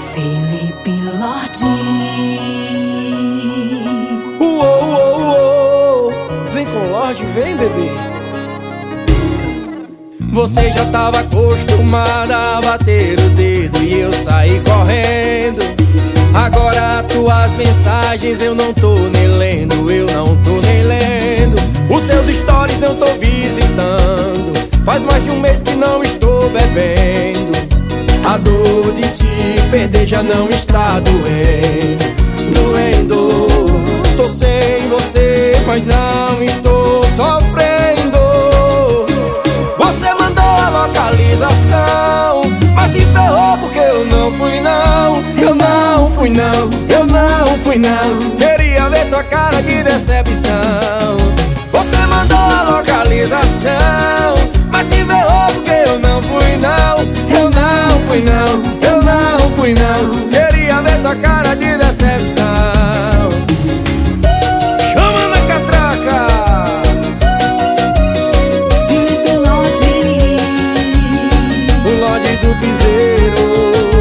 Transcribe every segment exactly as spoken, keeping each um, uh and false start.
Felipe Lorde. Uou, uou, uou. Vem com Lorde, vem, bebê. Você já tava acostumada a bater o dedo e eu saí correndo. Agora tuas mensagens eu não tô nem lendo, eu não tô nem lendo. Os seus stories não tô visitando. Faz mais de um mês que não estou bebendo. A dor de te perder já não está doendo, doendo. Tô sem você, mas não estou sofrendo. Você mandou a localização, mas se ferrou porque eu não fui não. Eu não fui não, eu não fui não. Queria ver tua cara de decepção. Você mandou a localização, mas se ferrou porque eu não fui não. Eu não fui não, eu não fui não. Queria ver tua cara de decepção. Chama na catraca. Felipe Lorde, O Lorde do piseiro.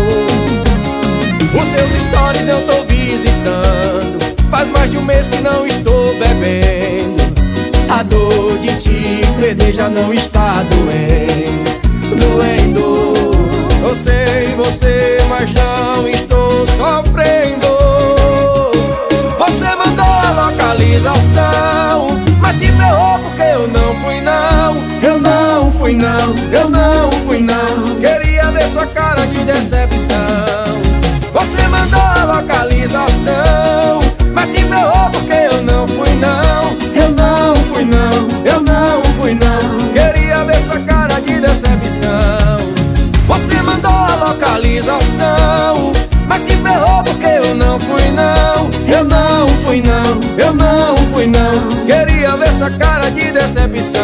Os seus stories eu tô visitando. Faz mais de um mês que não estou bebendo. A dor de te perder já não está doendo, doendo. Eu sei você, mas não estou sofrendo. Você mandou a localização, mas se ferrou porque eu não fui não. Eu não fui não, eu não fui não. Queria ver sua cara de decepção. Você mandou a localização, mas se ferrou porque eu não fui não. Eu não fui não, eu não fui não. Queria ver sua cara de decepção. Você mandou a localização, mas se ferrou porque eu não fui não. Eu não fui não, eu não fui não. Queria ver sua cara de decepção.